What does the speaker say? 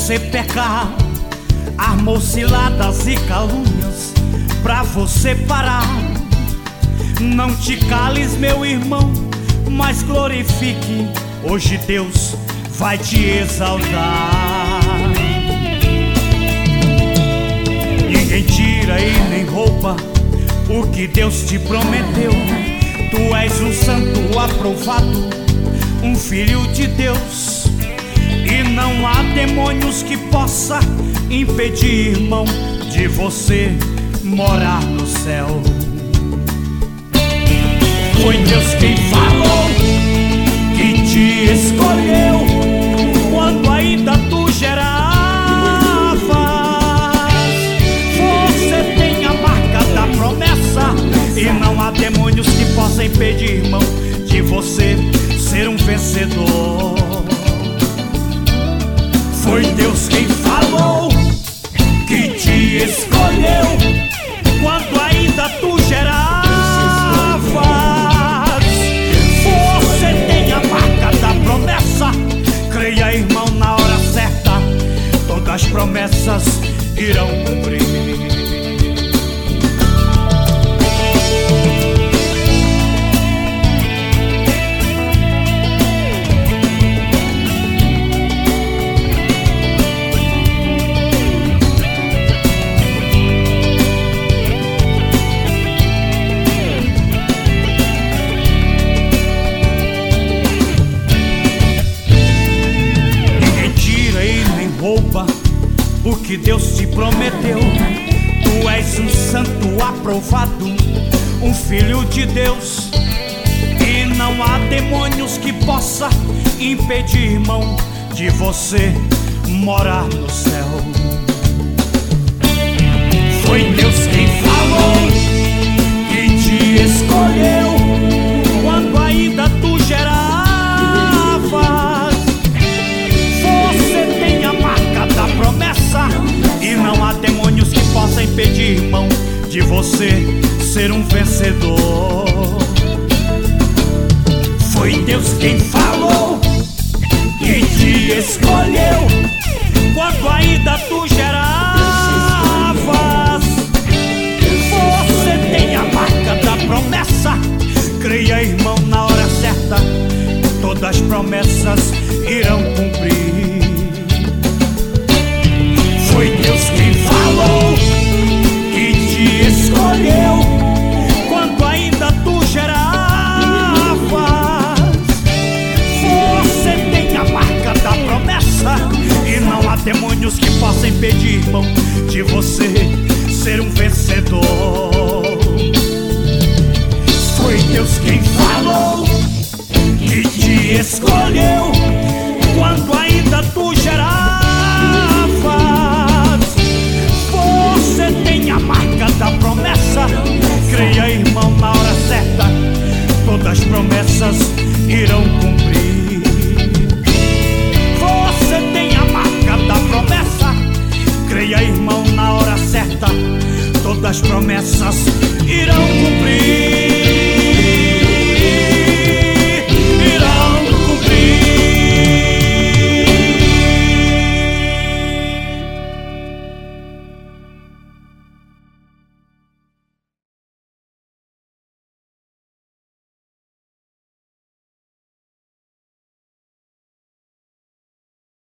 você pecar, armou ciladas e calúnias pra você parar. Não te cales, meu irmão, mas glorifique, hoje Deus vai te exaltar. Ninguém tira e nem rouba o que Deus te prometeu. Tu és um santo aprovado, um filho de Deus, e não há demônios que possa impedir, irmão, de você morar no céu. Foi Deus quem falou, que te escolheu quando ainda tu geravas. Você tem a marca da promessa, e não há demônios que possam impedir, irmão, de você ser um vencedor. Foi Deus quem falou, que te escolheu quando ainda tu geravas. Você tem a marca da promessa. Creia, irmão, na hora certa todas as promessas irão cumprir. O que Deus te prometeu. Tu és um santo aprovado, um filho de Deus, e não há demônios que possa impedir, irmão, de você morar no céu. Foi Deus quem falou, que te escolheu quando ainda tu geravas. E não há demônios que possam impedir, irmão, de você ser um vencedor. Foi Deus quem falou, que te escolheu quando ainda tu geravas. Você tem a marca da promessa. Creia, irmão, na hora certa todas as promessas irão cumprir. Foi Deus quem falou, que te escolheu quando ainda tu geravas. Você tem a marca da promessa, e não há demônios que possam impedir, irmão, de você ser um vencedor. Foi Deus quem falou, que te escolheu quando ainda tu geravas. Você tem a marca da promessa. Creia, irmão, na hora certa todas as promessas irão cumprir. Você tem a marca da promessa. Creia, irmão, na hora certa todas as promessas irão cumprir.